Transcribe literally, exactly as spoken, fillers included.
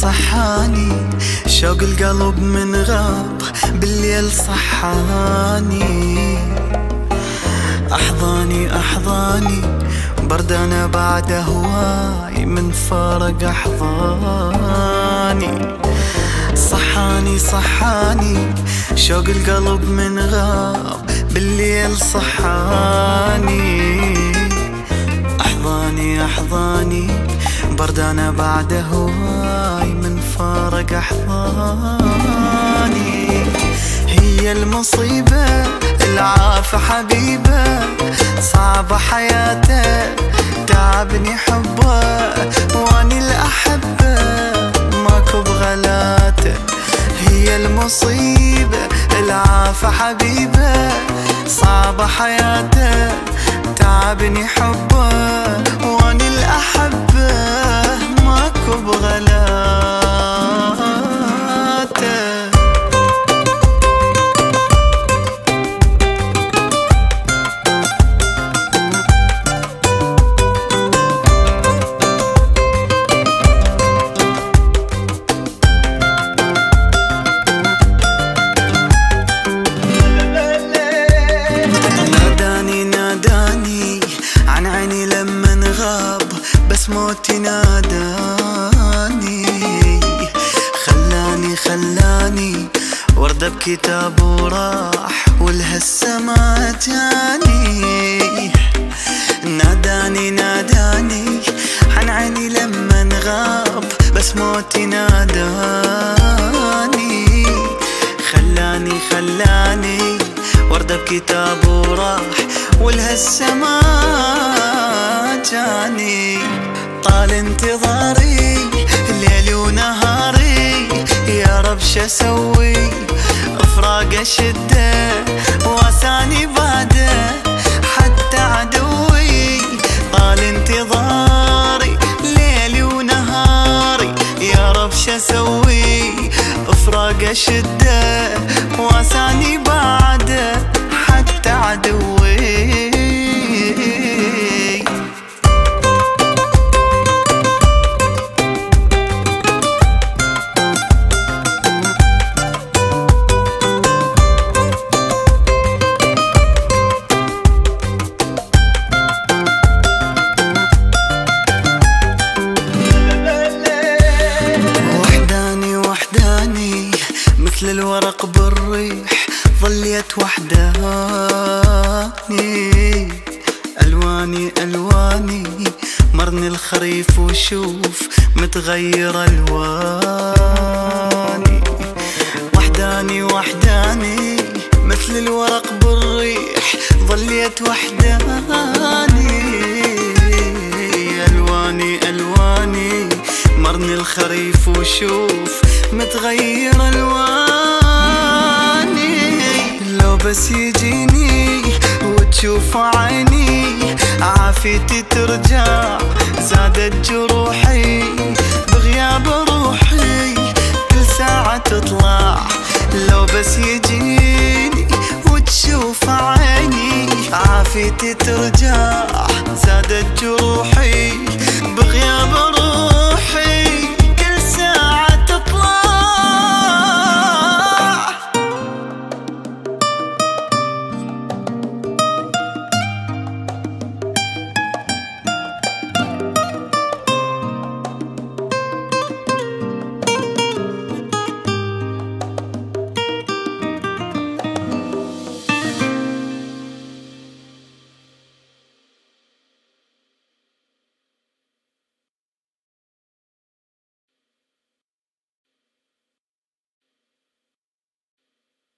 صحاني شوق القلب من غاب بالليل صحاني. أحضاني أحضاني بردانة بعد هواي من فارق أحضاني. صحاني صحاني شوق القلب من غاب بالليل صحاني. أحضاني أحضاني بردانة بعد هواي من فارق أحضاني. هي المصيبة العافى حبيبة صعبة حياته تعبني حبه واني الأحبة ماكو بغلاته. هي المصيبة العافى حبيبة صعبة حياته تعبني حبه واني الأحبة ماكو بغلاته. بس موتي ناداني خلاني خلاني وردة بكتاب وراح ولهسه ما جاني. ناداني ناداني عن عيني لما غاب بس موتي ناداني خلاني خلاني وردة بكتاب وراح ولهسه ما جاني. طال انتظاري ليلي ونهاري يا رب شسوي افراق شده واساني بعده حتى عدوي. طال انتظاري ليلي ونهاري يا رب شسوي افراق شده واساني بعده حتى عدوي. مثل الورق بالريح ظليت وحداني. ألواني ألواني مرني الخريف وشوف متغير ألواني. وحداني وحداني مثل الورق بالريح ظليت وحداني. ألواني ألواني مرني الخريف وشوف متغير ألواني. لو بس يجيني وتشوف عيني عافيتي ترجع زادت جروحي بغياب روحي كل ساعة تطلع. لو بس يجيني